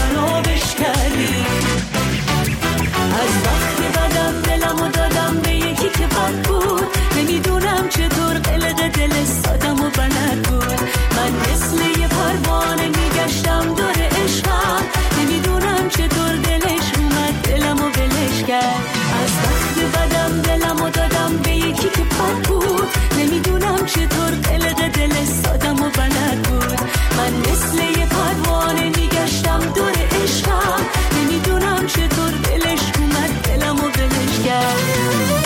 خرابش کردی. از وقت بدم دلمو دادم به یکی که بد بود، نمیدونم چطور قلق دل سادم و بلد بود. من مثل یه پروانه میگشتم دور عشقم، نمیدونم چطور دلش اومد دلمو ولش کرد. از وقت بدم دلمو دادم به یکی که بد بود، نمیدونم چطور قلق دل سادم و بلد بود. من مثل یه پروانه میگشتم دور عشقم، نمیدونم چطور دلش اومد دلمو ولش کرد.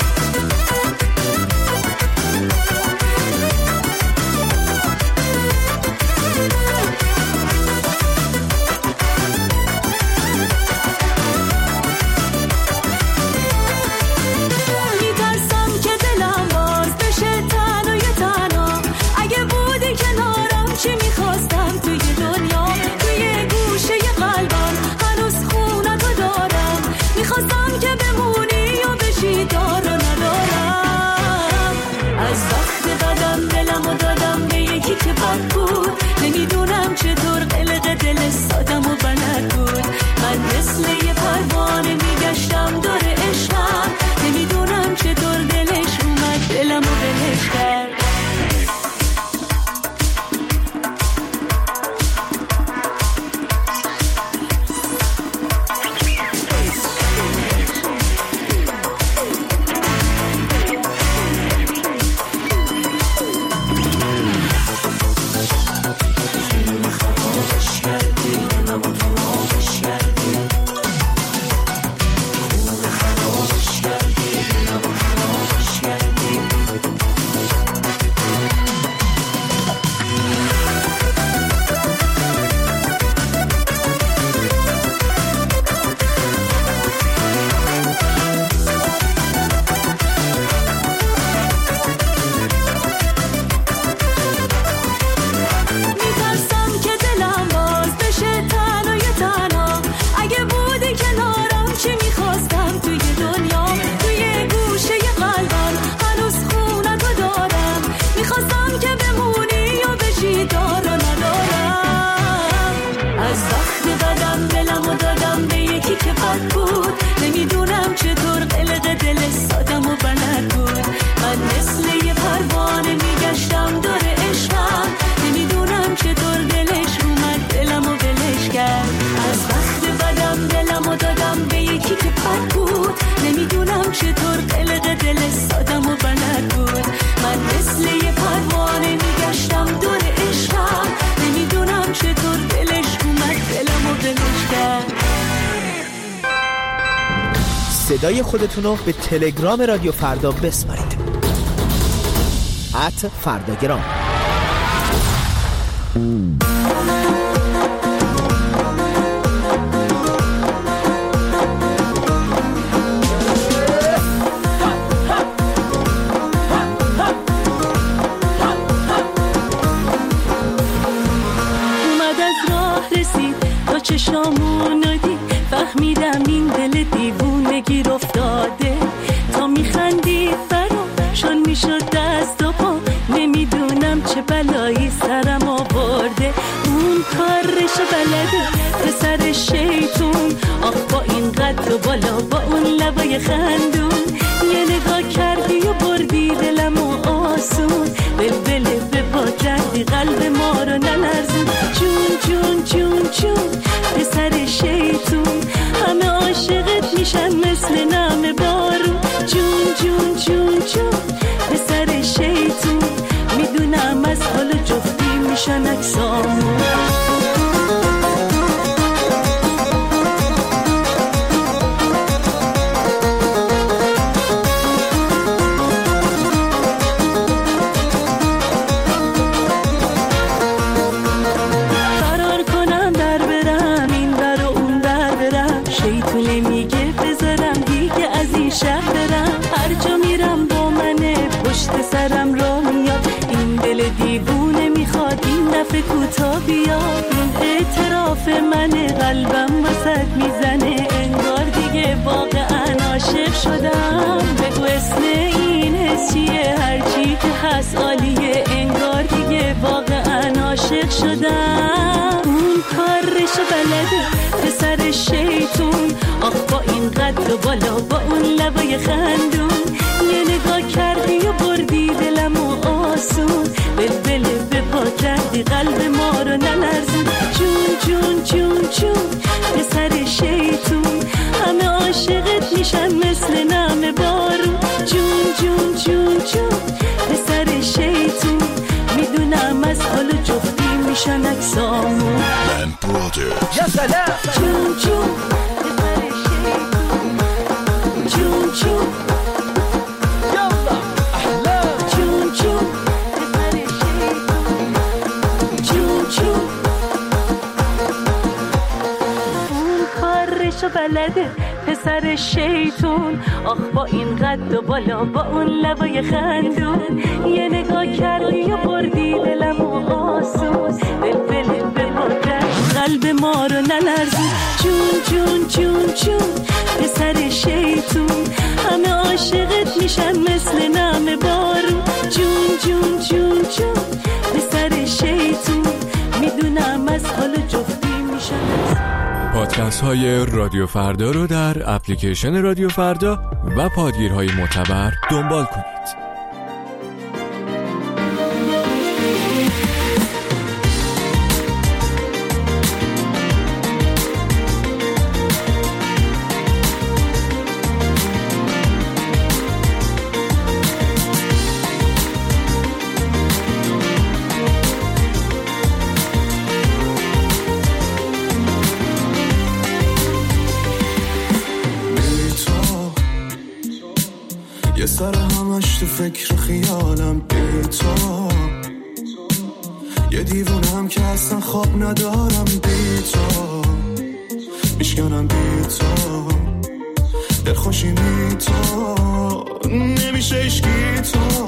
که بد بود، نمیدونم چطور قلق دل سادم و بلد بود. من مثل یه پروانه میگشتم دور عشقم، نمیدونم چطور دلش اومد دلمو ولش کرد. صدای خودتونو به تلگرام رادیو فردا بسپارید. @فرداگرام. اومد از راه رسید تا چشامون دید، فهمیدم این دل دیوونه گیر افتاده. تا میخندید برام میشد دست و پا، نمیدونم چه بلایی سرم آورده. اون کارش بلده پسر شیطون، آخ با این قد و بالا با اون لبای خندون. یه نگاه کردی و بردی دلم و آسون، بلبله به پا کردی قلب ما رو نلرزون. جون جون جون جون پسر شیطون، همه عاشقت میشن مثل نم بارون. جون جون جون جون پسر شیطون، میدونم از حال جفتی میشن اکسامون. کوتا بیاد این اعتراف من، قلبم وسط میزنه انگار دیگه واقعا عاشق شدم. بگو اسم این حس چیه؟ هرچی که هست عالیه، انگار دیگه واقعا عاشق شدم. اون کارشو بلده پسر شیطون. آخ با این قد و بالا با اون لبای خندون، یه نگاه کردی و بردی دلم و آسون. بلبل به پا کردی قلب ما رو نلرزون. جون جون جون جون پسر شیطون، همه عاشقت میشن مثل نم بارون. جون جون جون جون پسر شیطون، میدونم از حال جفتی میشن اکسامون. یا سلام جون جون پسر شیطون، جون جون یالا احلام جون جون پسر شیطون، جون جون. اون کارشو بلده پسر شیطون. آخ با این قد و بالا با اون لبای خندون، یه نگاه کردی و بردی دلم و آسون. بلبل به پاکر قلب ما رو نلرزون. جون جون جون جون پسر شیطون، همه عاشقت میشن مثل نم بارون. جون جون جون جون پسر شیطون، میدونم از حال جفتی میشن. پادکست های رادیو فردا رو در اپلیکیشن رادیو فردا و پادگیرهای معتبر دنبال کنید. یه سر همش تو فکر خیالم بی تو، یه دیوونم که اصلا خواب ندارم بی تو، میشکنم بی تو، دلخوشی بی تو، نمیشه اشکی تو،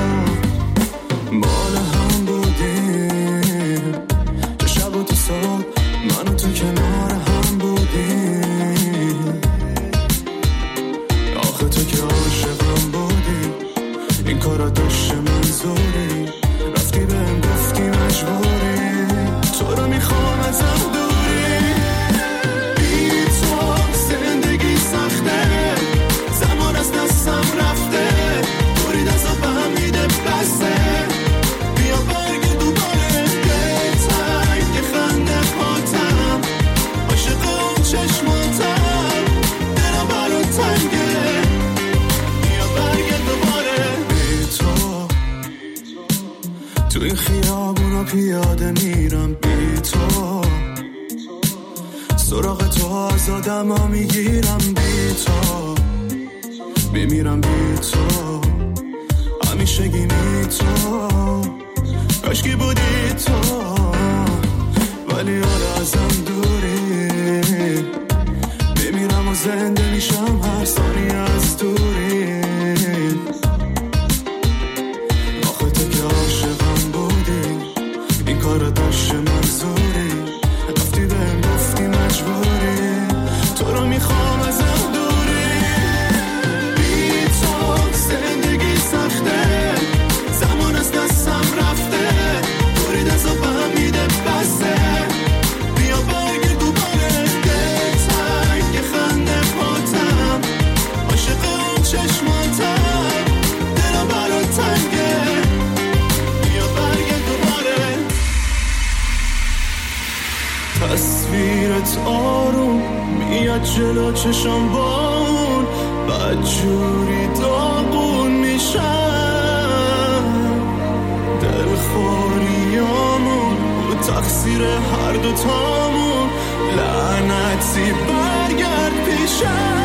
مال هم بودیم تو شب و تو صبح، من و تو کنار هم بودیم، آخه تو که عاشقم بودی، این کارا داشته منظوری، رفتی بهم گفتی مجبوری، تو رو میخوام ازم دوری، بی تو زندگی سخته، زمان از دستم رفته، برید از آبم میده بسته، بیا برگ دوباره بهتر که خنده پاتم، عاشق اون چشماتم، دلم برات تنگه، بیا برگ دوباره بی تو، تو این خیابونا پیاده میرم بی تو، سراغ تو از آدم میگیرم بی تو، میمیرم بی تو، همیشه گیمی تو، کاشکی بودی تو، ولی حالا ازم دوری، بمیرم و زنده میشم هر ثانیه از دوری، آخه تو که عاشقم بودی، این کارا داشته منظوری، رفتی بهم گفتی مجبوری، تو رو میخوام ازم دوری، بی تو زندگی سخته، زمان از دستم رفته، برید از آبم میده بسته، بیا برگ دوباره بهتر که خنده پاتم، عاشق اون چشماتم، دلم برات تنگه، بیا برگ دوباره، تصویرت آروم میاد جلو چشم با اون، بدجوری داغون میشم، دلخوریامون و تقصیر هر دوتامون، لعنتی برگرد پیشم،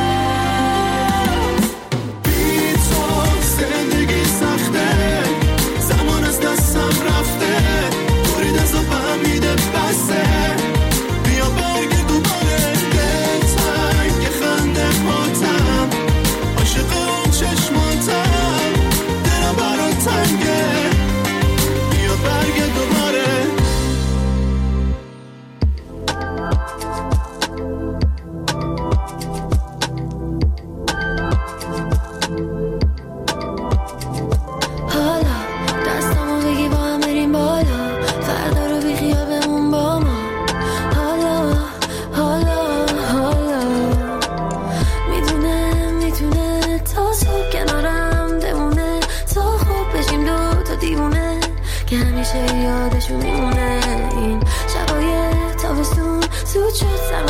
بی تو زندگی سخته، زمان از دستم رفته، برید از آبم میده بسته، بیا برگ دوباره بهتر که خنده پاتم، عاشق اون چشماتم، دلم برات تنگه، بیا برگ دوباره.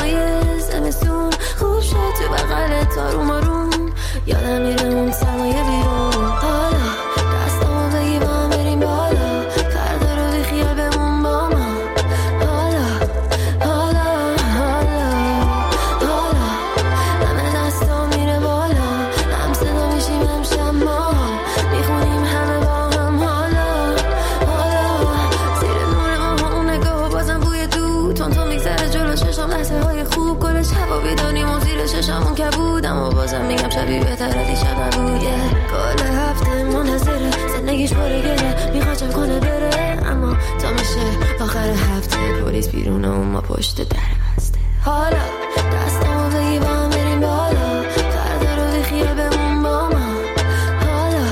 هوای زمستون خوب شد تو بغلت آروم آروم یادم میره اون سرمایه بیرون حالا دستامو بگی با هم بریم بالا فردا رو بی خیال بمون با ما حالا همه دستام میره بالا هم صدا میشیم هم شما میخونیم همه با هم حالا زیر نور ما اون نگاه بازم بوی دو تون میگذره جلو چشم لحظه های خوب گل شبا بیدانیم و زیر چشمون کبود اما بازم میگم شبیه بهتر از دیشب نبوده کل هفته منتظره زندگیش باره گره میخواد چم کنه بره اما تا میشه آخر هفته پلیس بیرونه و ما پشت در بسته حالا دستامو بگی با هم بریم بالا فردا رو بی خیال بمون با ما حالا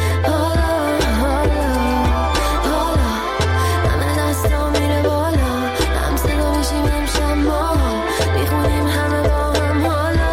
همه دستام میره بالا هم صدا میشیم هم شما میخونیم همه با هم حالا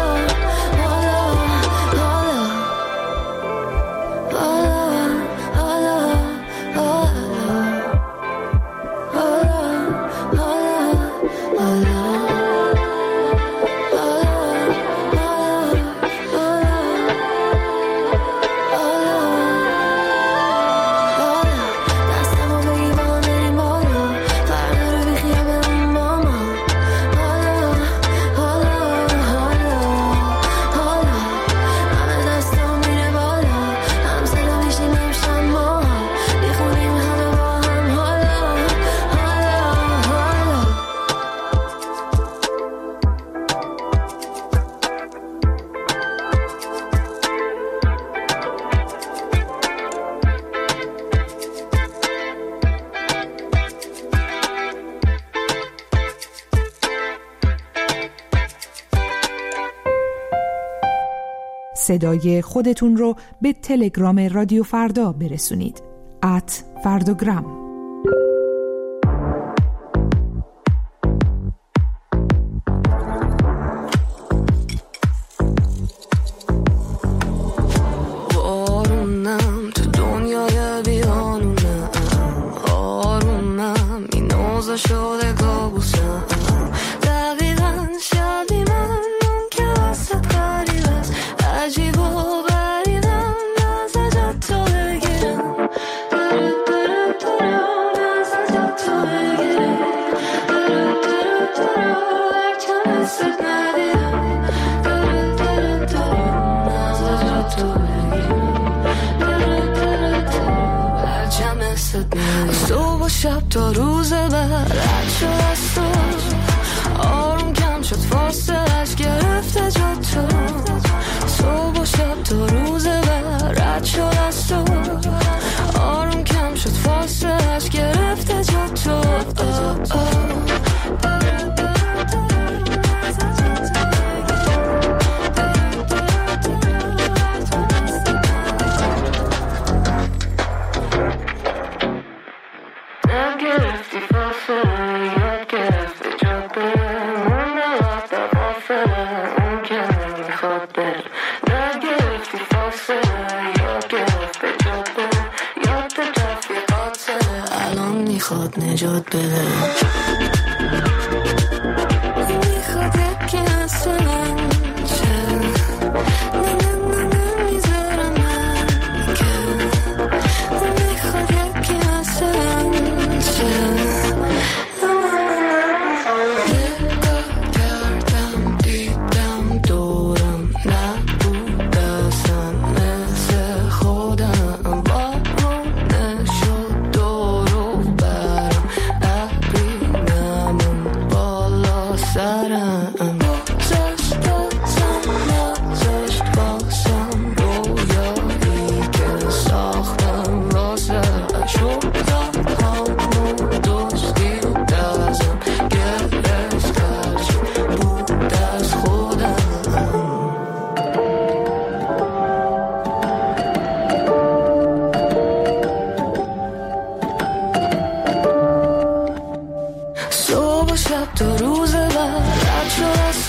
صدای خودتون رو به تلگرام رادیو فردا برسونید @فرداگرام. آرومم تو دنیای بیانونم آرومم این اوضاع شده کابوسم دقیقا شبی من اون که واسه قریب است عجیب و غریبم نازه جا تو بگیرم نازه جا تو بگیرم هرچم حست ندیدم نازه جا تو صبح و شب تا روز بعد رد شد از تو آروم کم شد فاصلش گرفته جا تو صبح و شب تا روز بعد رد شد از تو آروم کم شد فاصلش گرفته جا تو میخواد نجات بده میخواد یکی مثل من چه نمیذارم من که میخواد یکی مثل من چه نگاه کردم دیدم دورم نبود اصلا مثل خودم بارونه شد دورو برم ابرینمون بالا سرم گذشت بازم نذاشت بازم رویایی که ساختم واسه شدم همون دوستی دازم گرفت هرچی بود از خودم صبح و شب تا روز بعد رد شد از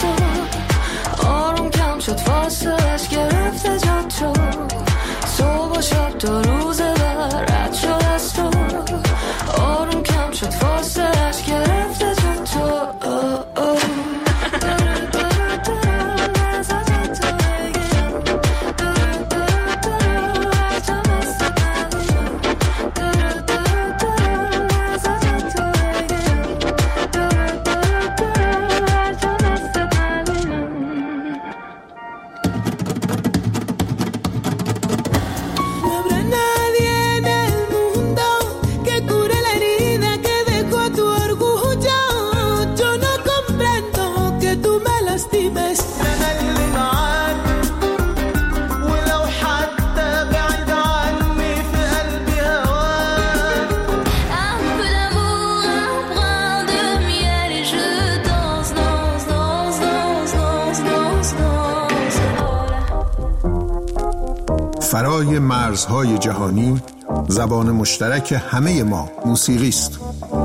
لسه انا اللي معاك، ولو حتى بعيد عني في قلبي هواك. Un peu d'amour, un brin de miel et je danse, danse, danse, danse, danse, danse, danse. فرای مرزهای جهانی، زبان مشترک همه ما موسیقی است.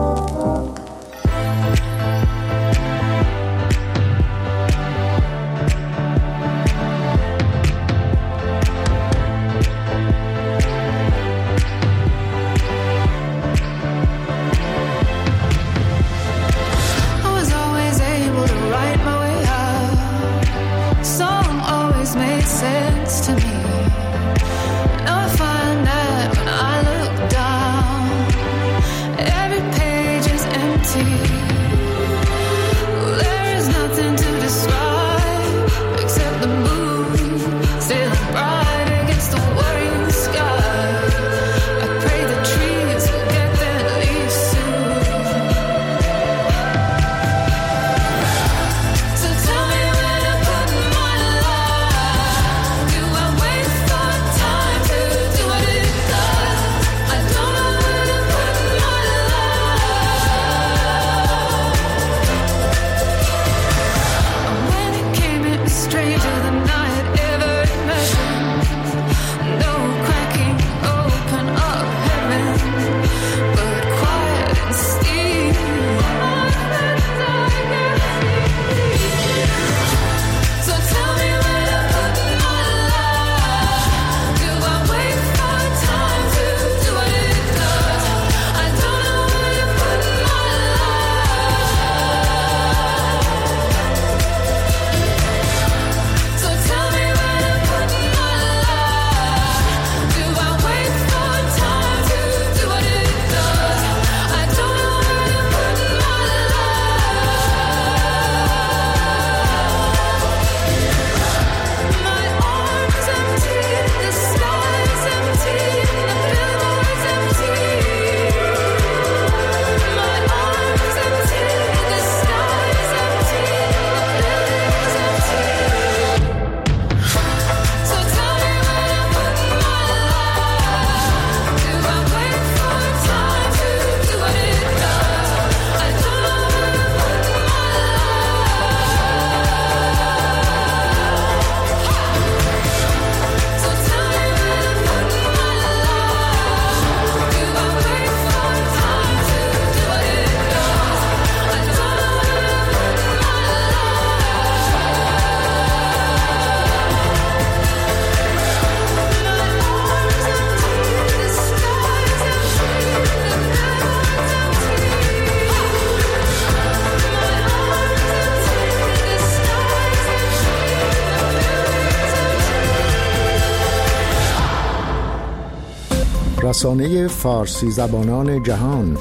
رسانه فارسی زبانان جهان،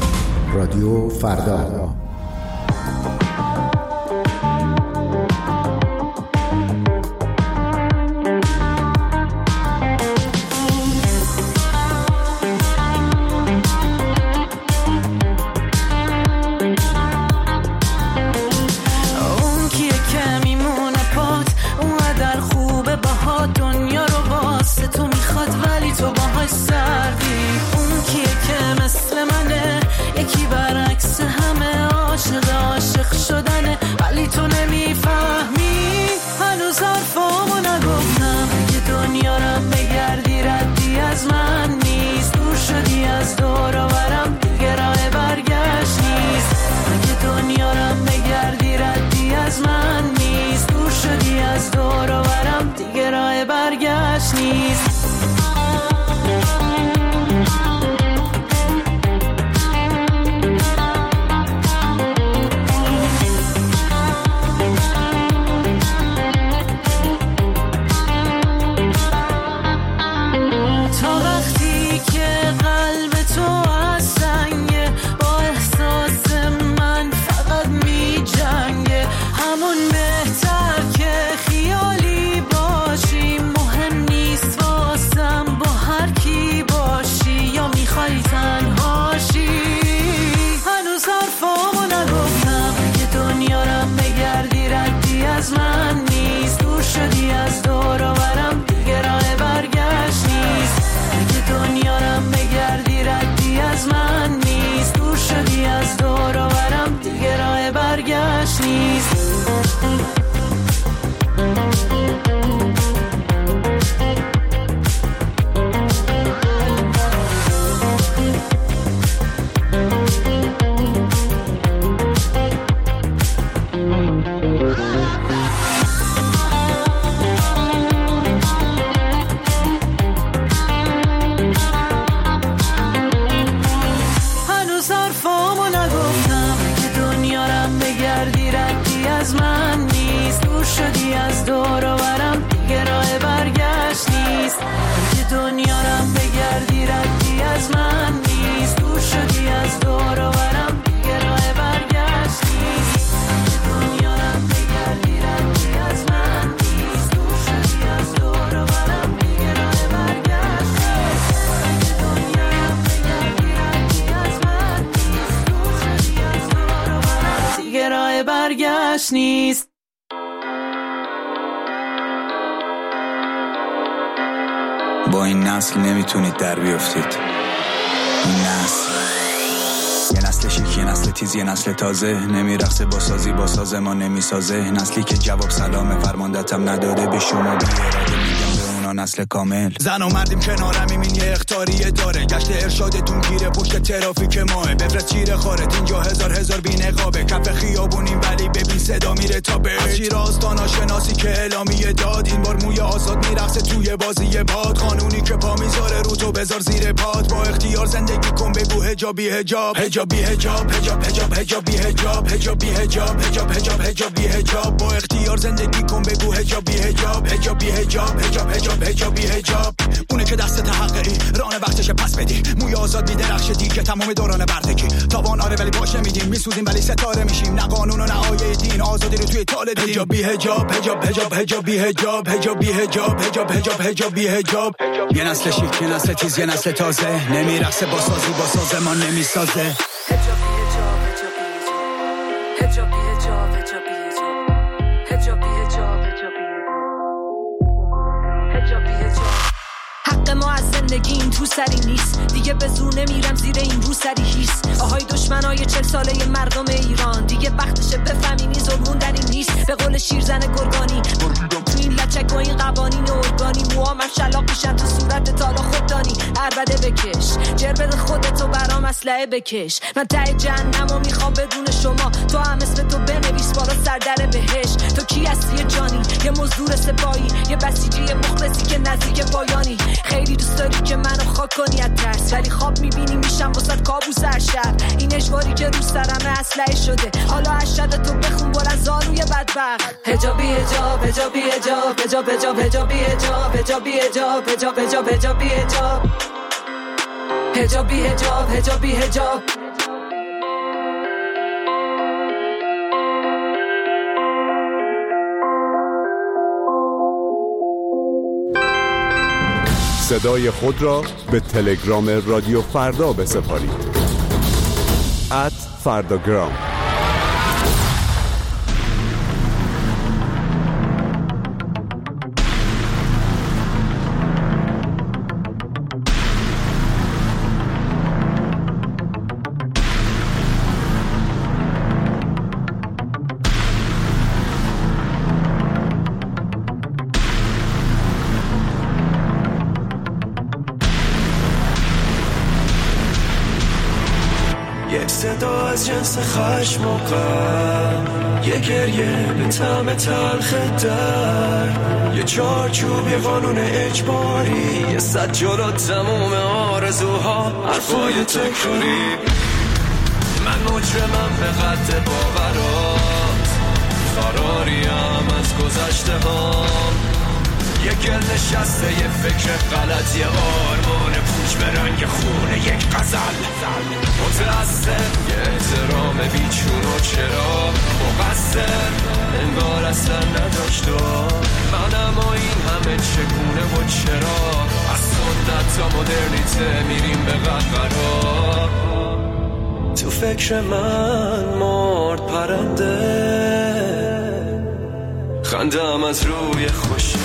رادیو فردا. همون بهتر که خیالی باشیم، مهم نیست هنوز حرفامو نگفتم که دنیا رم بگردی ردی از من نیست. دور شدی از دور و برم دیگه راه برگشت نیست. که دنیا رم بگردی ردی از من نیست. دور شدی از دور و برم دیگه راه برگشت نیست. دنیا رم بگردی ردی از من نیست. دور شدی از دور و برم دیگه راه برگشت نیست. دنیا رم بگردی ردی از من نیست. دور شدی از دور و برم دیگه راه برگشت نیست. با این نسل نمیتونید در بیافتید. این نسل یه نسل شیک، یه نسل تیز، یه نسل تازه. نمیرقصه با سازی، با ساز ما نمیسازه. نسلی که جواب سلام فرماندتم نداده به شما بی اراده میگم به اونا نسل کامل. زن و مردیم کنارمیم، این یه اختاریه داره. گشت ارشادتون گیره پشت ترافیک ماه. بفرست چیره خارت اینجا هزار بی نقابه. کف خیابونیم ولی ببین صدا میره تا به شیراز تا ناشناسی که اعلامیه داد. این بار موی آزاد میرقصه توی بازی باد. قانونی که پا میذاره رو تو بذار زیر پات. با اختیار زندگی کن بگو حجابی حجاب، حجابی حجاب، حجاب حجاب حجابی حجاب، حجابی حجاب، حجاب حجاب حجابی حجاب. با اختیار زندگی کن بگو حجابی حجاب، حجابی حجاب، حجاب حجاب حجابی حجاب. اونه که دست تحققی ران وقتش پس بدی. موی آزاد میدرخشه دیگه تمام دوران بردگی. تابان آره ولی باشه میدیم، میسوزیم ولی ستاره میشیم. نه قانون و نه آیه دین، آزادی رو توی تاله دیدیم. حجابی حجاب، حجاب حجاب حجابی حجاب، حجابی حجاب، حجاب حجاب حجابی حجاب. یه نسل شیک، یه نسل تیز، یه نسل تازه. نمیرقصه با سازی، با ساز ما نمیسازه. حجابی حجاب، حجابی حجاب، حجابی حجاب، حجابی حجاب، حجابی حجاب. حق ما از زندگی این تو سری نیست. دیگه به زور نمیرم زیر این رو سری هیس. آهای دشمنای 40 ساله مردم ایران، دیگه وقتشه بفهمینی ظلمون در این نیست. به قول شیرزن گرگانی تو این لچک و این قوانین ارگانی. موام شلاق میشن تو صورت تالا خوددانی. عربده بکش جر بده خودتو برام اسلحه بکش. من ته جهنمو میخوام بدون شما. تو هم اسم تو بنویس بالا سردر بهش. تو کی هستی جانی؟ یه مزدور سپاهی، یه بسیجی مخلصی که نزدیک پایانی. خیلی دوست داری که منو خاک کنی از ترس، ولی خواب میبینی میشم واسه کابوس هر شب. این اجباری که رو سرمه اسلحه شده. حالا اشهد تو بخون برن زاروی بدبخت. حجابی حجاب، حجابی حجاب، حجاب حجاب حجابی حجاب، حجابی حجاب، حجاب حجاب حجابی حجاب، حجابی حجاب، حجابی حجاب. صدای خود را به تلگرام رادیو فردا بسپارید. @فرداگرام. یک صدا از جنس خشم و غم، یه گریه به طعم تلخ درد، یه چارچوب، یه قانون اجباری، یه صد جلو تموم آرزوها، حرفای تکراری. من مجرمم به قد باورات، فراریم از گذشته هام، یه گل نشسته، یه فکر غلط، یه آرمان پوچ به رنگ خونه، یک غزل متأثر، یه احترام بیچون و چرا مقصر، انگار اصلا نداشت و منم و این همه چگونه و چرا، از سنت تا مدرنیته میریم به قهقرا. تو فکر من مرد پرنده، خندم از روی خوشی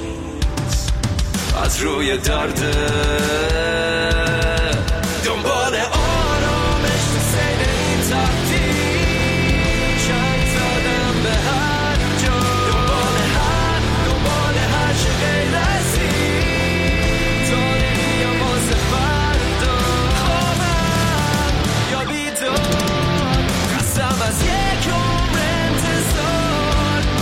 از روی درده، دنبال آرامش تو سیر این تبدیل، چند زدم به هر جا، دنبال هر چه غیر از این، تاریخیم واسه فردا، خوابم یا بیدار، قسم از یک عمر انتظار،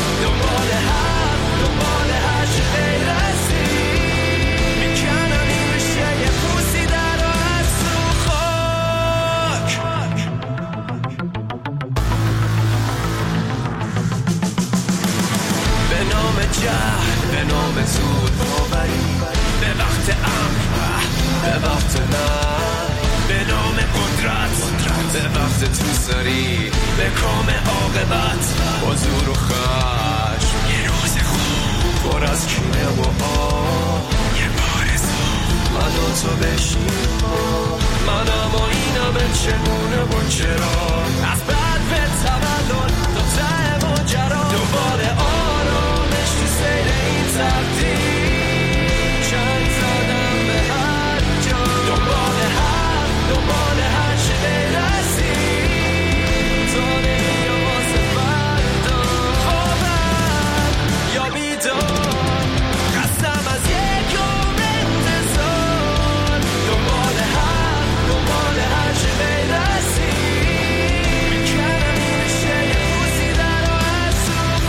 جهل به نام زود باوری، به وقت امر به وقت مرگ، به نام قدرت به وقت توسری، به کام عاقبت با زور و خشم. یه روز خوب پر از کینه و آه، یه بار زود من و تو بشیم منم و اینم چگونه و چرا، از بعد به تولد تا ته ماجرا، دوباره آرامش تو سیر این تقدیر، چند زدم به هر جا، دنبال هر چه برسی، تانه یا واسه فردا، خوابم یا بیدار، قسم از یک عمر انتظار، دنبال هر چه برسی، میکنم این شه روزی در و از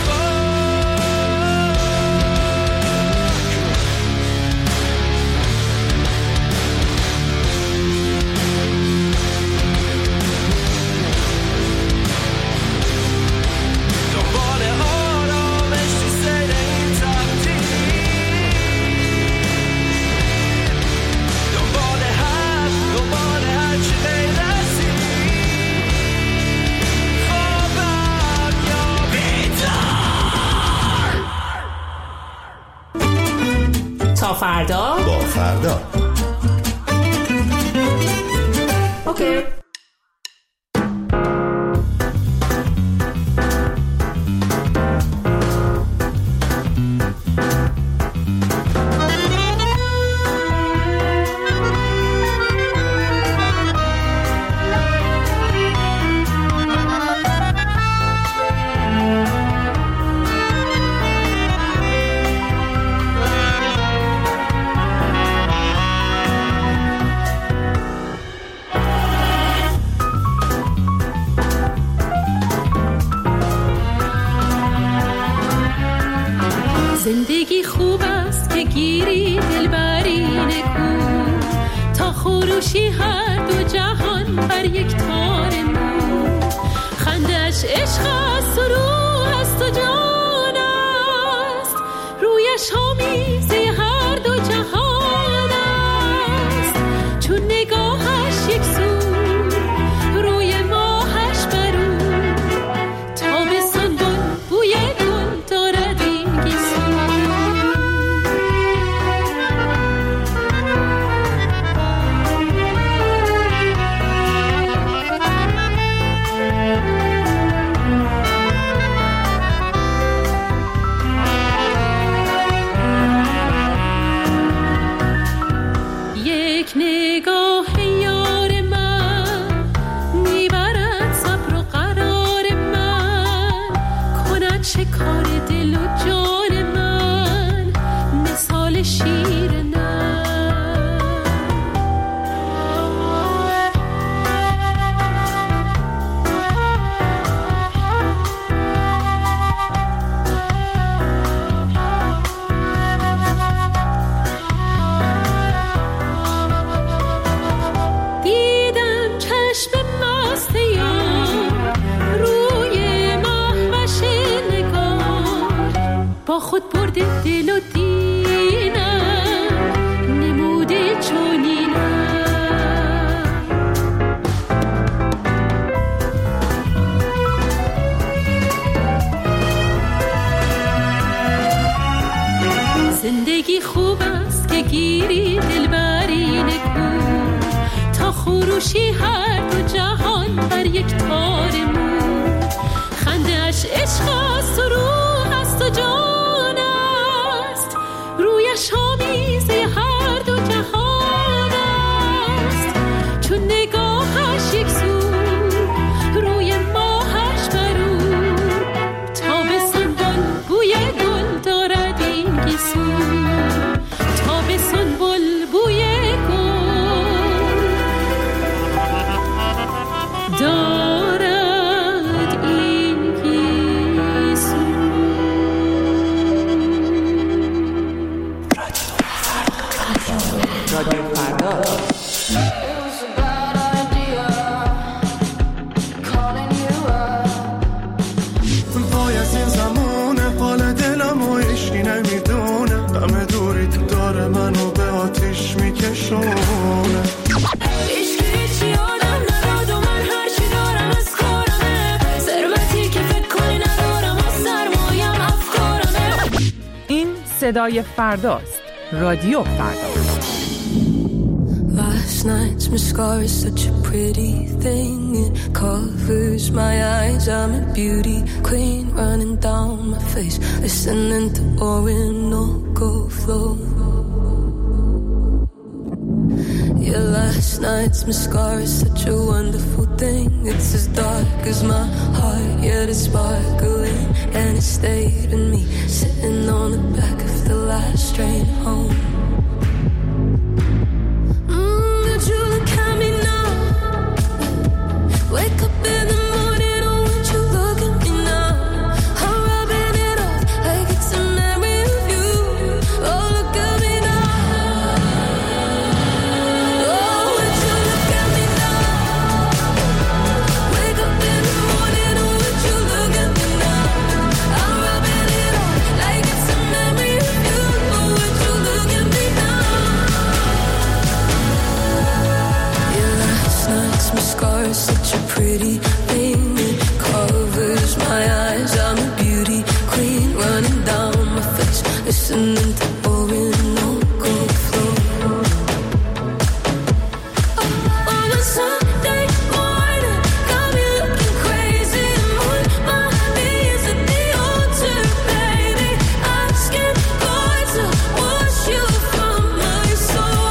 دنبال آرامش تو سیر این تقدیر، دنبال هر چه برسی، خوابم یا بیدار. تا فردا با فردا. اوکی. زندگی خوب است که گیری دلبری نکو، تا خروشی هر دو جهان بر یک تار مو، خندش عشق است و روح است و جان است، رویش آمیزه هر دو جهان است، چون نگاهش یک سو روی ماهش برو، تابستان گل بوی گل دارد این گیسو. یک نگاه یار من میبرد صبر و قرار من، کند شکار دل و جان من مثال شیر نر. دیدم چشم مست یار روی محوش نگار، با خود برده دل و دینم نموده چونینم. زندگی خوب است که گیری دلبری نکو، تا خروشی هر دو جهان بر یک تار مو، خنده‌اش عشق است و روح است و جان است، رویش آمیزه هر دو جهان است، چون نگاهش یک سو روی ماهش برو، تابستان گل بوی گل دارد این گیسو، تابستان گل بوی گل دارد این گیسو. رادیو فردا. وای از این زمان حال دلم و عشقی صدای فرداست. رادیو فردا. Last night's mascara is such a pretty thing. It covers my eyes. I'm a beauty queen running down my face, listening to Orinoco flow. Yeah, last night's mascara is such a wonderful thing. It's as dark as my heart, yet it's sparkling, and it stayed in me, sitting on the back of the last train home. You look at me now. Wake up in the morning, oh, would you look at me now? I'm rubbing it off like it's a memory of you. Oh, look at me now. Oh, would you look at me now? Wake up in the morning, oh, would you look at me now? I'm rubbing it off like it's a memory of you. Oh, would you look at me now? Tonight's mascara is such a pretty thing. It covers my eyes. I'm a beauty queen running down my face, listening to Orinoco flow. On a Sunday morning, got me looking crazy. On my knees at the altar, baby, asking God to wash you from my soul.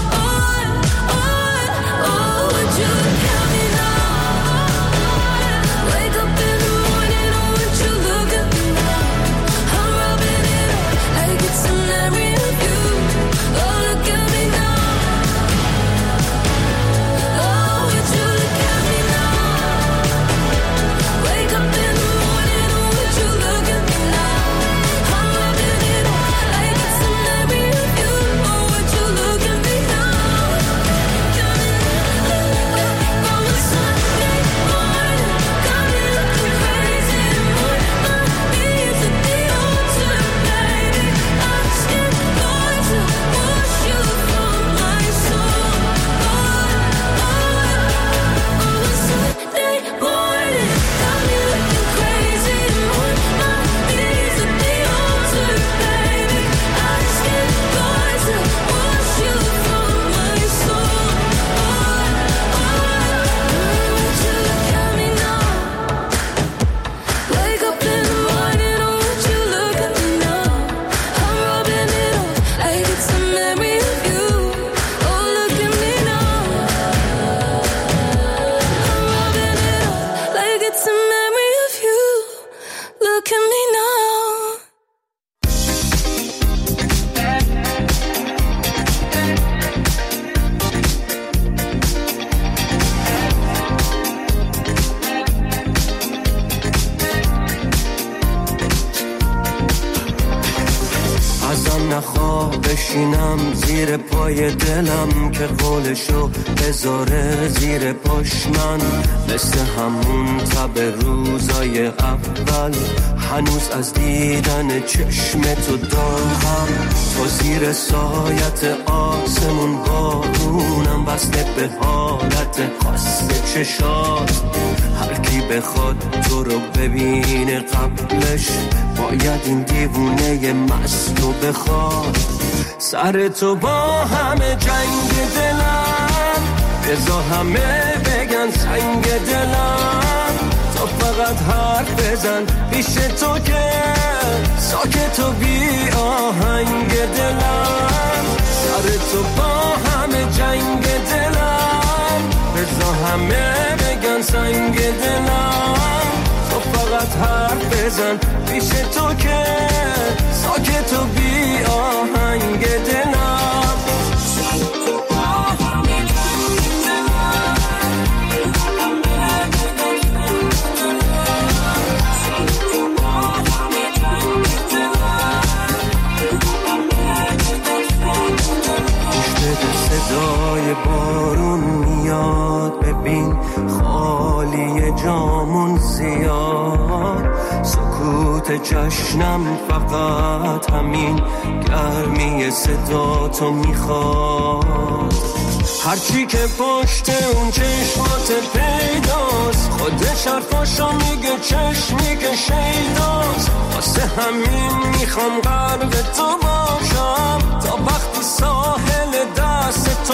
Would you look at me now? Wake up in the morning, oh, would you look at me now? I'm rubbing it off like it's a memory of you. Oh, look at me now. Oh, would you look at me now? Wake up in the morning, oh, would you look at me now? I'm rubbing it off like it's a memory of you. Oh, would you look at me now? بشینم زیر پای دلم که قولشو بذاره زیر پاش من، مثل همون تب روزای اول هنوز از دیدن چشم تو داغم. تو زیر سایت آسمون بارونم، بسته به حالت خاص چشات. هر کی بخواد تو رو ببینه قبلش باید این دیوونه مستو بخواد. سر تو با همه جنگ دلم، بذار همه بگن سنگ دلم. تو فقط حرف بزن پیش تو که ساکت و بی آهنگ دلم. سر تو با همه جنگ دلم، بذار همه بگن سنگ دلم. تو فقط حرف بزن پیش تو که ساکت و بی آهنگ دلم. صدای بارون میاد، ببین خالی جامون زیاد. سکوت جشنم فقط همین گرمی صدا تو میخواد. هرچی که پشت اون چشمات پیداست، خودش حرفاشو میگه چشمی که شیداست. واسه همین میخوام قلب تو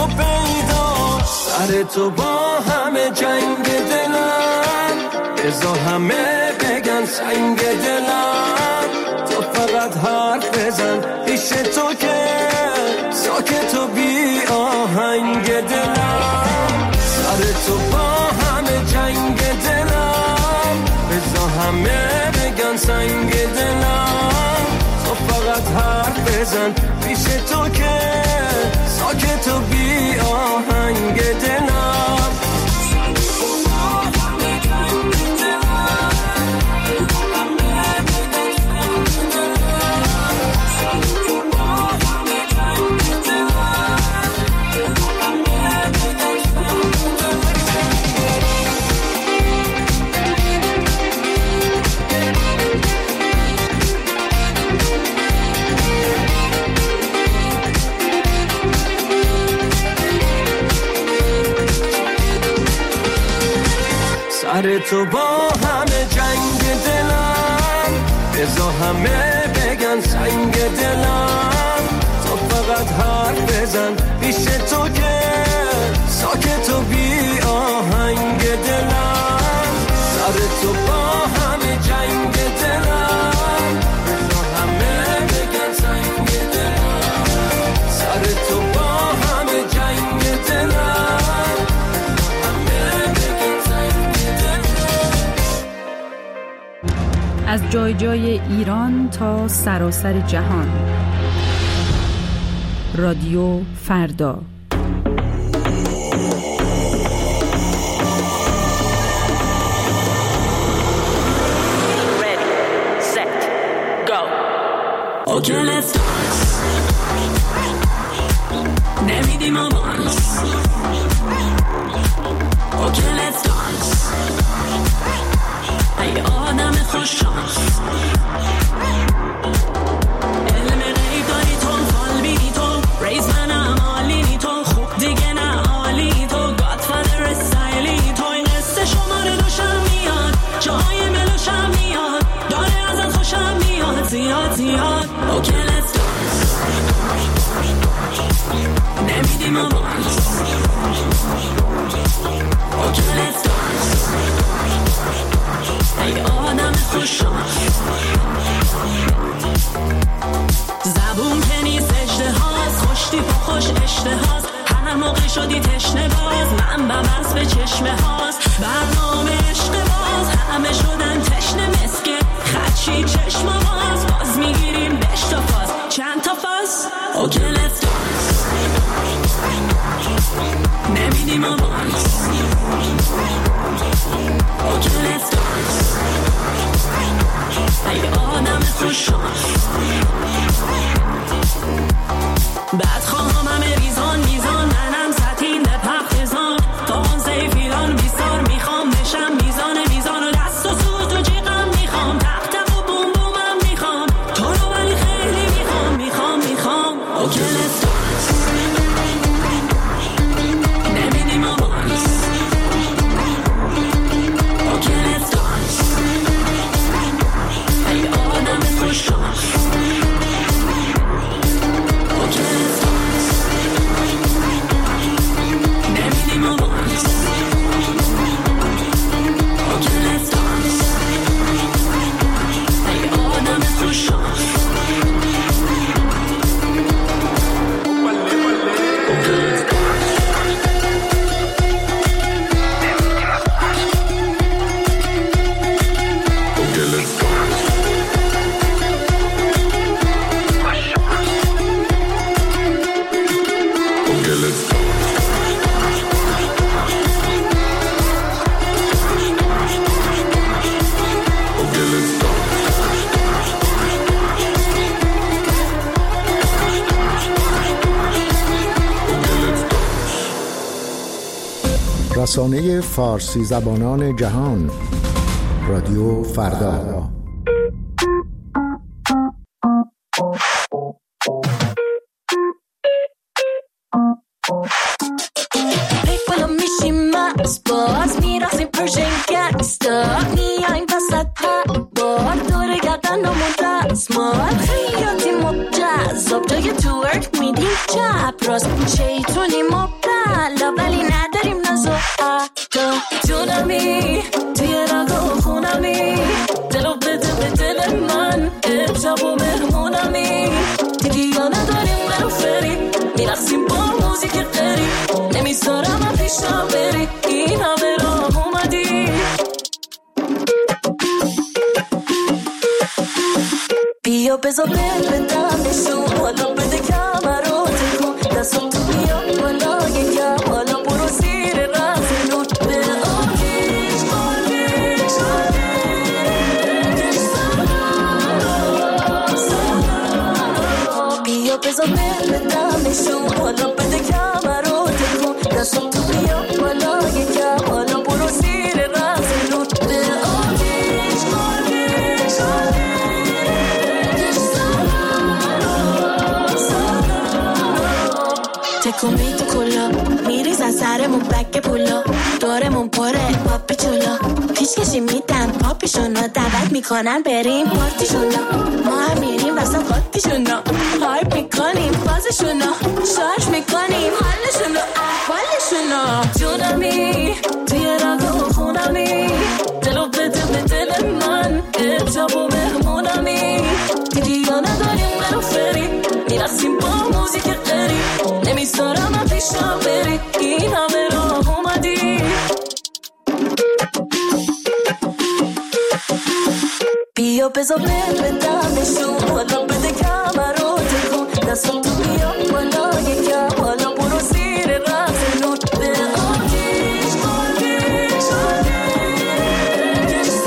پیدا. سر تو با همه جنگ دلم، بذار همه بگن سنگ دلم. تو فقط حرف بزن پیش تو که ساکت و بی آهنگ دلم. سر تو با همه جنگ دلم، بذار همه بگن سنگ دلم. تو فقط حرف بزن پیش تو که ساکت و بی آهنگ دلم. سر تو با همه جنگ دلم، بذار همه بگن سنگ دلم. تو فقط حرف بزن پیش تو که ساکت و بی آهنگ دلم. سر تو با همه جنگ دلم، بذار همه بگن سنگ دلم. سر تو با همه جنگ دلم، از جای جای ایران تا سراسر جهان. رادیو فردا. Ready, set, go. Okay, let's dance. نمیدیم آوانس. Okay, let's dance. ای آدم خوششانس، علم غیب داری تو، فال بینی تو، ریز منم آلینی تو، خوب دیگه نه عالی تو، گادفادر استایلی تو. این قصه شماره دوشم میاد، جای ملوشم میاد، داره ازت خوشم میاد زیاد زیاد. اوکی let's dance. نمیدیم آوانس. اوکی let's dance. ای آدم خوششانس، زبون که نیست اجتهاز، خوشتیپ و خوش اشتهاز. هر موقع شدی تشنه باز، من ببرس به چشمه هاست. برنامه عشق باز، همه شدن تشنه مسکه خدشی چشم باز میگیریم بش تا فاز. چند تا فاز؟ اوکی let's dance. نمیدیم آوانس. اوکی let's dance. ای آدم خوششانس، بعد خواهم همه ریزان میزان، منم سطین به پختزان. فاقان سیفیران بیستار میخوام بشم میزان میزان، و دست و سوت و جیغم میخوام، تق تق و بوم بومم میخوام، تو رو ولی خیلی میخوام. اوکی let's dance. نمیدیم آوانس. اوکی let's dance. ای آدم خوششانس. اوکی let's dance. نمیدیم آوانس. اوکی let's dance. ای آدم خوششانس. رسانه فارسی زبانان جهان. رادیو فردا. باز میرقصیم پرشن گنگستا، میایم وسط پربار، دور گردنمون دستمال، خیاطی مجذاب جای تورک میدیم چپ راست، شیطونی ما حالا ولی نداریم نازو تو جونمی توی رگا خونمی دلو بده به دل من امشب و مهمونمی دیگه نداریم برو فری میرقصیم با موزیک قری نمیذارم من پیشم بری این همه راه اومدی بیا بذار بدم نشون حالا بده کمرو تکون دستم تو بیا بالا یکم حالا برو زیر رفتنون به آتیش آتیش آتیش بیا بذار بدم نشون حالا بده کمرو تکون دستم تو بیا بالا یکم حالا برو زیر رفتنون به آتیش آتیش آتیش تکونی تو کلا میریز از سرمون بک پولا دورمون پره پاپی چولا پیش کشی میدن پاپیشونا دعوت میکنن بریم پارتیشونا ما هم میریم واسه خاکیشونا هایپ میکنیم فازشونا شارژ میکنیم حالشونا احوالشونا جونمی توی رگا خونمی دلو بده به دل من امشب و مهمونمی دیگه نداریم برو فری میرسیم با موزیک قری نمیذارم من پیشم بری این همه راه اومدی بیا بذار بدم نشون حالا بده کمرو تکون دستم تو بیا بالا یکم حالا برو زیر رفتنون به آتیش آتیش آتیش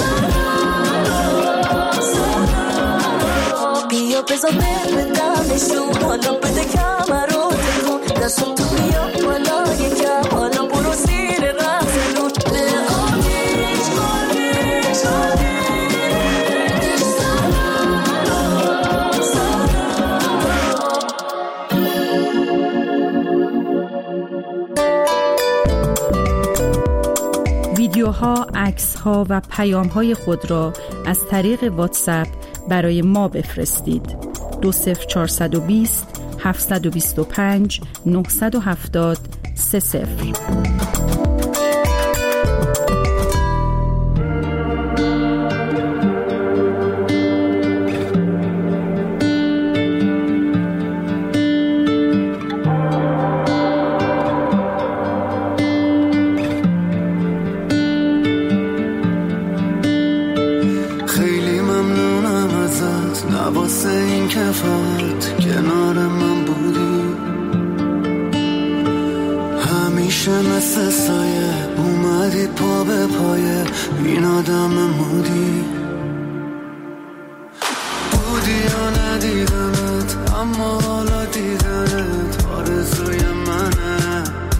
بیا بذار بدم نشون حالا بده کمرو تکون دستم تو بیا بالا یکم حالا برو زیر رفتنون به آتیش آتیش آتیش ویدیوها، عکس‌ها و پیام‌های خود را از طریق واتساپ برای ما بفرستید. 20420 725 970 30. خیلی ممنونم ازت نواسه این کفایت کنار من بودی همیشه مثل سایه اومدی پا به پایه این آدم مودی بودی یا ندیدمت اما حالا دیدنت آرزوی منه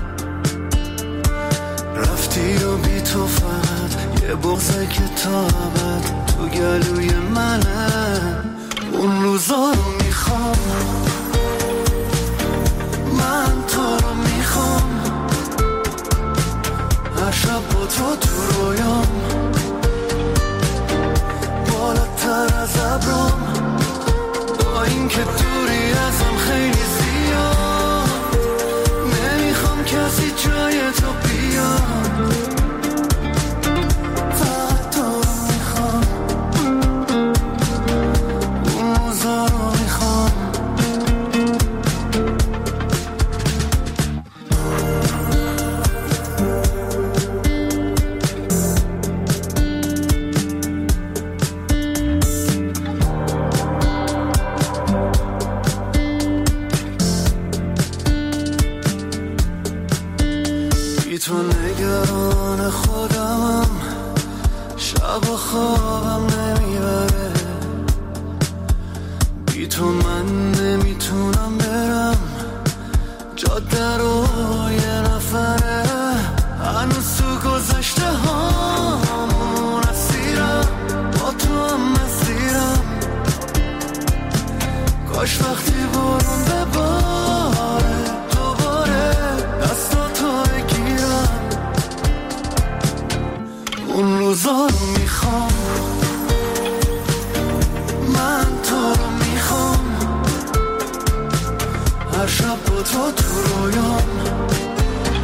رفتی و بی تو فقط یه بغضه که تا ابد تو گلوی منه اون روزا رو میخوام من تو رو میخوام هر شب با تو رویام بالاتر از ابرام با این که دوری ازم خیلی زیاد نمیخوام کسی جای تو بیاد تو نگران خودمم شب و خوابم نمیبره بی تو من نمیتونم برم جاده رو یه نفره هنوز تو گذشته هامون اسیرم با تو هم مسیرم کاش وقتی برون بباره دوباره دستاتو بگیرم اون روزا رو میخوام من تو رو میخوام هر شب با تو رویام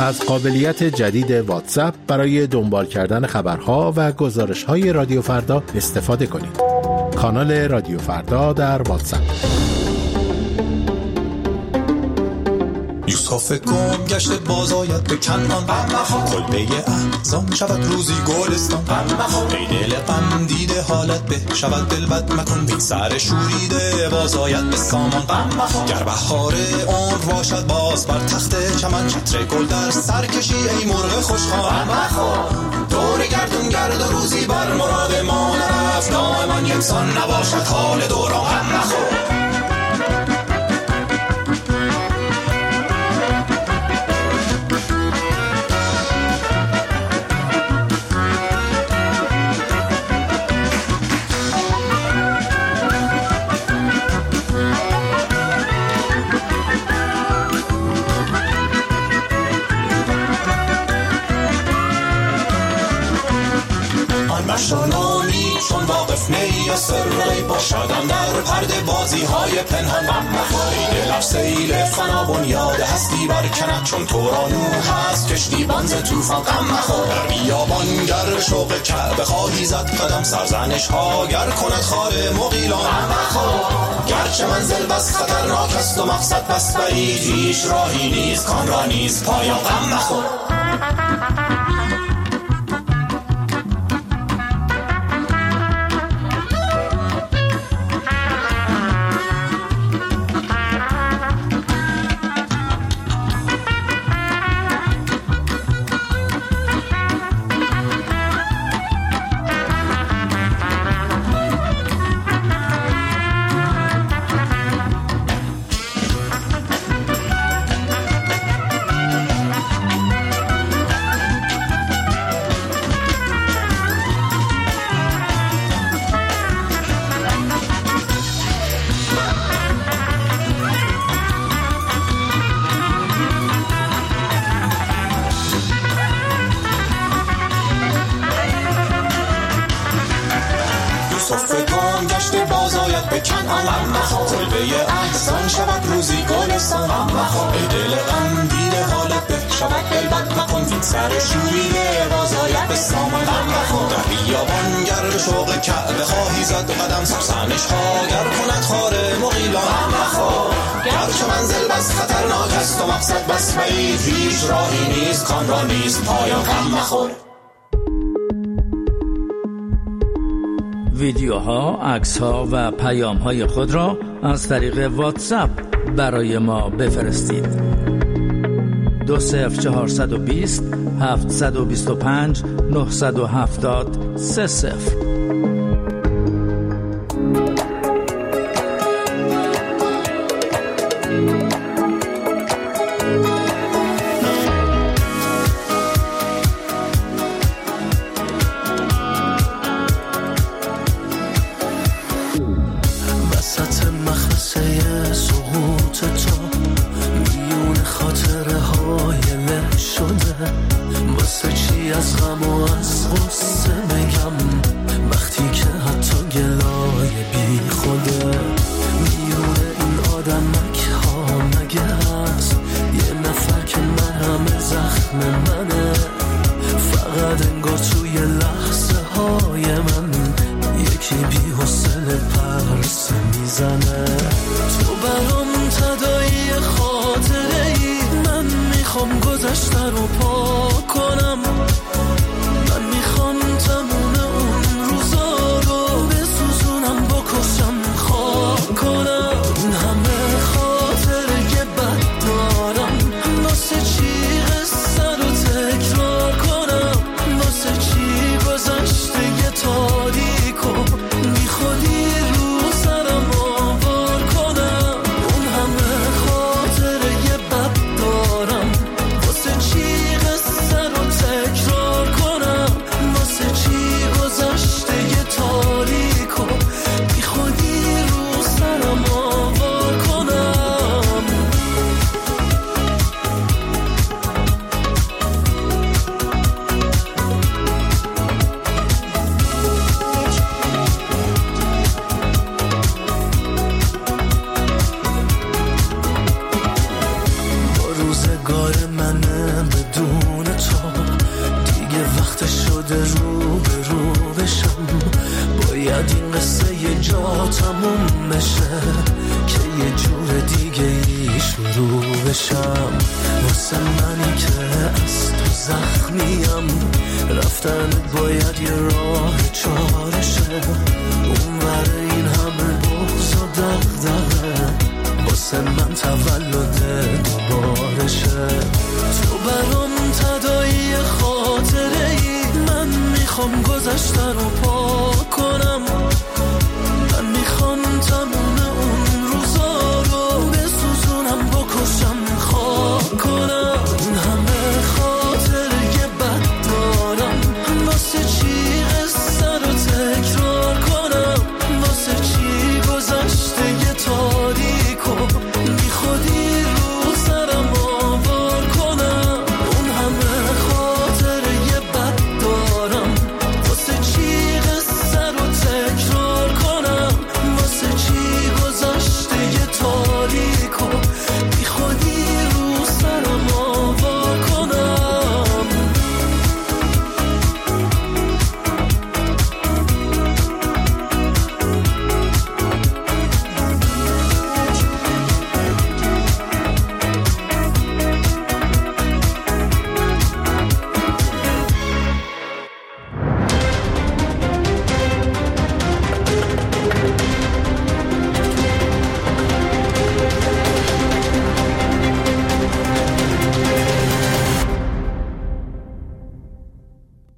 از قابلیت جدید واتساپ برای دنبال کردن خبرها و گزارش‌های رادیو فردا استفاده کنید. کانال رادیو فردا در واتساپ. یوسف گم گشته باز آید به کنعان، کلبه احزان شود روزی گلستان. ای دل غم دیده حالت به شود دل بد مکن، بی سر شوریده باز آید به سامان. گر بهار عمر باشد باز بر تخت چمن، چتر گل در سر کشی ای مرغ خوشخوان. دور گردون گرد و روزی بر مراد ما نرفت، دائما یکسان نباشد حال دوران. مشالانی چون واقف نی سری باشدم در پرده بازی های پنهان. ای دل سیل فنا بنیاد هستی برکند، چون تورانو هست کشتی بانز توفان. غم مخور در بیابان گر شوق کعبه خواهی زد قدم، سرزنش ها گر کند خار مغیلان. گرچه منزل بس خطرناک است و مقصد بس بعید، هیچ راهی نیست کان را نیست پایان. غم مخور به کنعان. کلبه احزان شود روزی گلستان. ای دل غم دیده حالت به شود دل بد مکن، فین سر شوریده باز آید به سامان. در بیابان گر به شوق کعبه خواهی زد قدم، سرزنش ها گر کند خار مغیلان. گرچه منزل بس خطرناک است و مقصد بس بعید، هیچ راهی نیست کان را نیست پایان. غم مخور ویدیوها، عکس‌ها و پیام‌های خود را از طریق واتساپ برای ما بفرستید. 20420 725 970 30. شده رو به رو بشم. باید این قصه یه جا تموم بشه که یه جور دیگه ای شروع بشم. واسه منی که از تو زخمیم رفتن باید یه راه چارشه. اون ور این همه بغض و دغدغه واسه من تولد دوبارشه. تو برام تداعی خاطره ای، من میخوام گذشته رو پاک